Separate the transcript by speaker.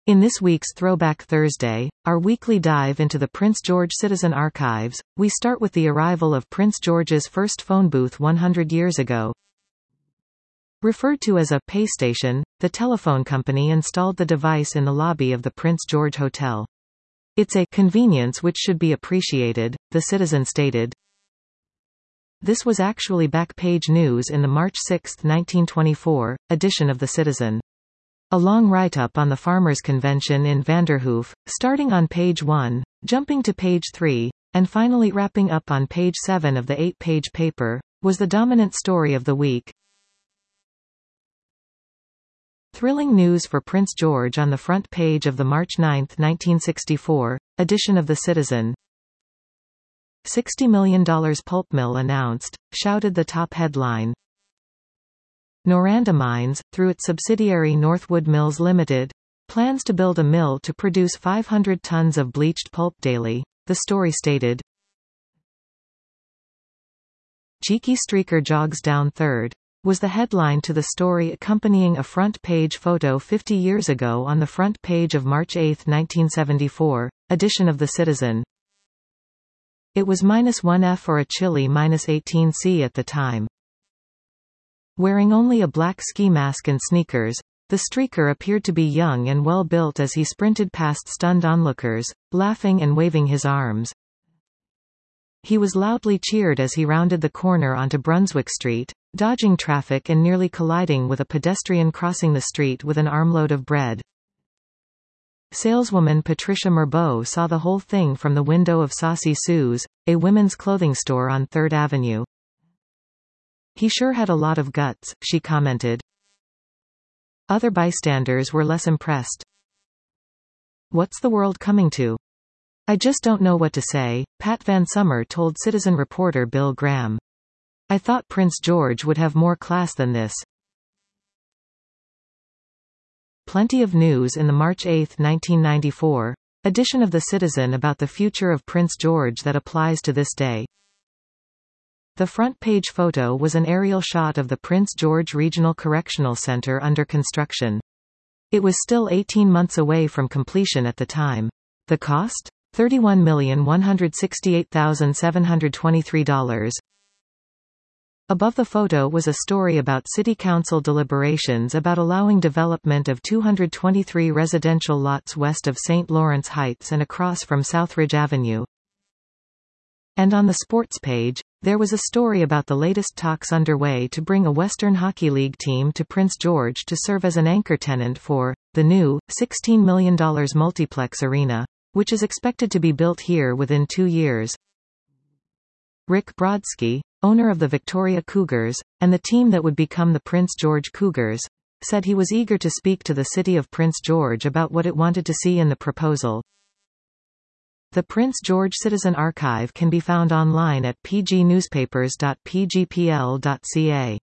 Speaker 1: In this week's Throwback Thursday, our weekly dive into the Prince George Citizen Archives, we start with the arrival of Prince George's first phone booth 100 years ago. Referred to as a pay station, the telephone company installed the device in the lobby of the Prince George Hotel. It's a convenience which should be appreciated, the Citizen stated. This was actually back page news in the March 6, 1924, edition of the Citizen. A long write-up on the Farmers' Convention in Vanderhoof, starting on page 1, jumping to page 3, and finally wrapping up on page 7 of the 8-page paper, was the dominant story of the week. Thrilling news for Prince George on the front page of the March 9, 1964, edition of the Citizen. $60 million pulp mill announced, shouted the top headline. Noranda Mines, through its subsidiary Northwood Mills Limited, plans to build a mill to produce 500 tons of bleached pulp daily, the story stated. Cheeky streaker jogs down third, was the headline to the story accompanying a front-page photo 50 years ago on the front page of March 8, 1974, edition of the Citizen. It was -1 or a chilly -18 C at the time. Wearing only a black ski mask and sneakers, the streaker appeared to be young and well-built as he sprinted past stunned onlookers, laughing and waving his arms. He was loudly cheered as he rounded the corner onto Brunswick Street, dodging traffic and nearly colliding with a pedestrian crossing the street with an armload of bread. Saleswoman Patricia Mirbeau saw the whole thing from the window of Saucy Sue's, a women's clothing store on 3rd Avenue. "He sure had a lot of guts," she commented. Other bystanders were less impressed. "What's the world coming to? I just don't know what to say," Pat Van Summer told Citizen reporter Bill Graham. "I thought Prince George would have more class than this." Plenty of news in the March 8, 1994, edition of the Citizen about the future of Prince George that applies to this day. The front-page photo was an aerial shot of the Prince George Regional Correctional Center under construction. It was still 18 months away from completion at the time. The cost? $31,168,723. Above the photo was a story about City Council deliberations about allowing development of 223 residential lots west of St. Lawrence Heights and across from Southridge Avenue. And on the sports page, there was a story about the latest talks underway to bring a Western Hockey League team to Prince George to serve as an anchor tenant for the new $16 million multiplex arena, which is expected to be built here within 2 years. Rick Brodsky, owner of the Victoria Cougars, and the team that would become the Prince George Cougars, said he was eager to speak to the city of Prince George about what it wanted to see in the proposal. The Prince George Citizen Archive can be found online at pgnewspapers.pgpl.ca.